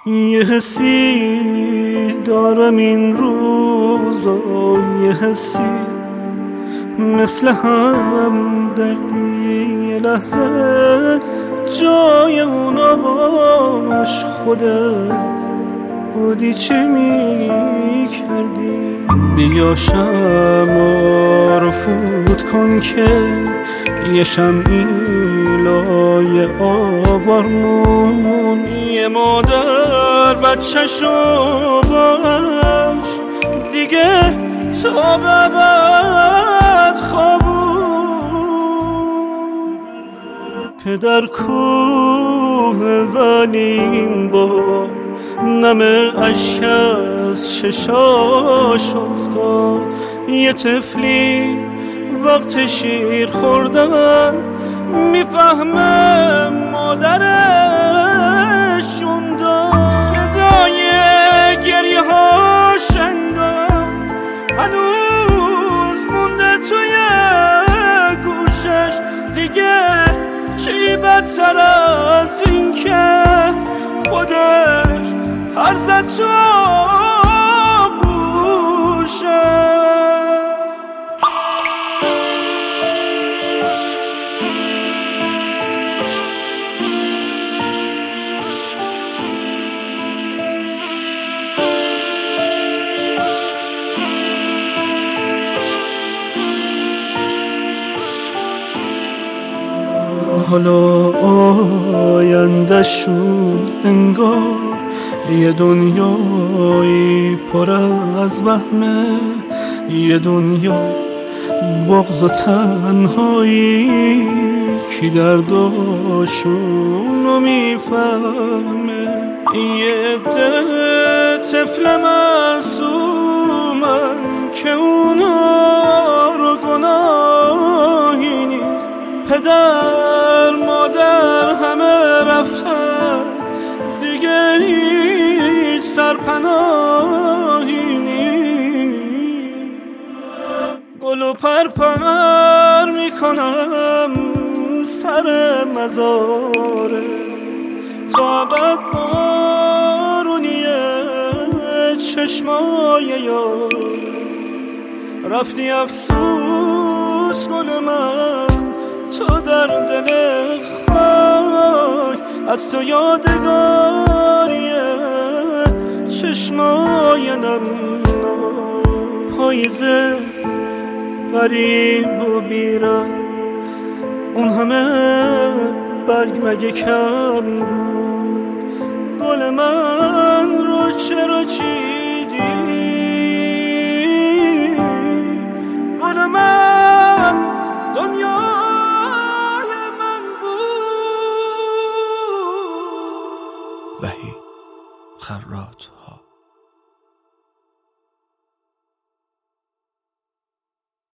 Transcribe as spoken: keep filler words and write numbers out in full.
یه حسی دارم این روزا، یه حسی مثل هم دردی، یه لحظه جای اونا باش، خودت بودی چه می کردی. بیا شمع رو فوت کن که یه شمعی لای آوارمون، یه مادر بچه‌شو باش دیگه تا به بعد خوابون. پدر کوه ولی این بار نمه اشک از چشاش افتاد. یه طفلی وقت شیر خوردن میفهمه مادرشون داد. صدای گریه ها شنگان هنوز مونده توی گوشش، دیگه چی بدتر از این که خودش هر زد تو آغوشه. حالا آینده‌شون انگار یه دنیایی پر از وهمه، یه دنیا بغض و تنهایی، کی درداشونو میفهمه. یه عده طفل معصومن که اونا رو گناهی نیست، پدر مادر همه رفتن دیگه هیچ سرپناهی نیست. گل و پرپر میکنم سر مزاره تا بعد بارونیه چشمای یار. رفتی افسوس گل من تو در دل خاک، از تو یادگاریه چشمای نم. پاییزه غریب و بیرم، اون همه برگ مگه کم بود. گل من رو چرا چیدی؟ گل من دنیا وحید خراط‌ها.